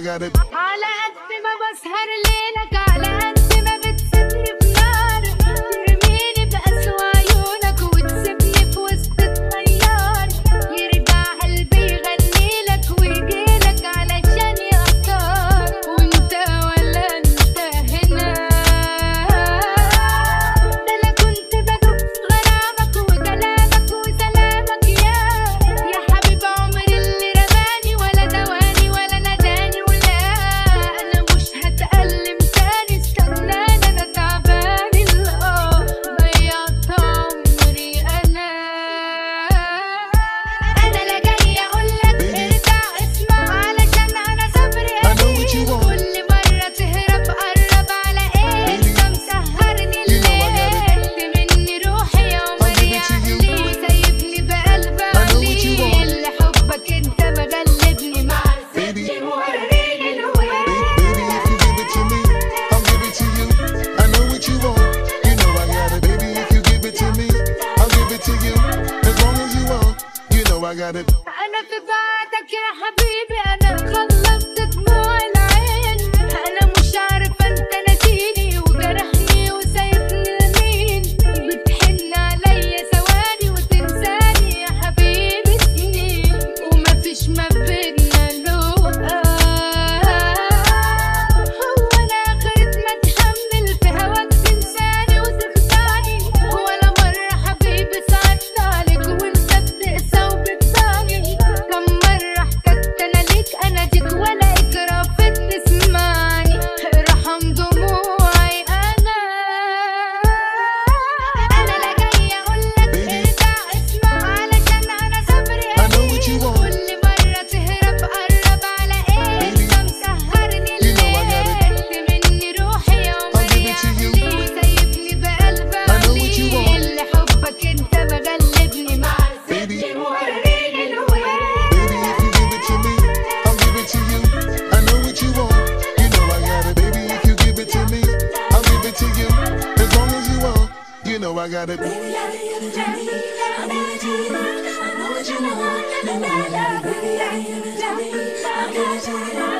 got it. على قد ما بسهر ليلك على قد ما بتسيبني في نار، ترميني بأسوأ عيونك وتسيبني في وسط الطيار، يرجع قلبي يغنيلك ويجيلك علشان يختار، وانت ولا انت هنا. ده انا كنت بدوب غرامك وكلامك وسلامك يا حبيب عمري اللي رماني ولا دواني ولا نداني، ولا انا مش هتألم تاني، استناني انا تعباني ضيعت عمري انا لا جاي اقولك ارجع اسمع علشان انا صبري قليل، كل مرة تهرب قرب على ايه انت مسهرني الليل، مني روحي يا عمري عقلي وسايبني بقلب قليل، حبك انت مغلبني مع الست موريني الويل. I got it. أنا في بعدك يا حبيبي أنا خلصت دموع العين، أنا مش عارفة أنت ناسيني وجرحني وسايبني لمين، بتحن عليا ثواني وتنساني يا حبيبي سنين، ومفيش ما بينا لقا. هو أنا آخرة ما أتحمل في هواك تنساني وتخدعني، ولا مرة حبيبي صعدت عليك وأنت بتقسى وبتباني، كم مرة احتجت أنا ليك أناديك ولا إكرافك تسمعني، ارحم دموعي أنا لا جاي أقولك ارجع اسمع علشان أنا صبري قليل، كل مرة تهرب قرب على إيه أنت مسهرني الليل، مني روحي يا عمري عقلي وسايبني بقلب قليل، حبك أنت مغلبني مع الست موريني الويل. I got it. Baby, I give it to me. I give it to you. I know what you want. And I love, baby, I give it to me. I give it to you.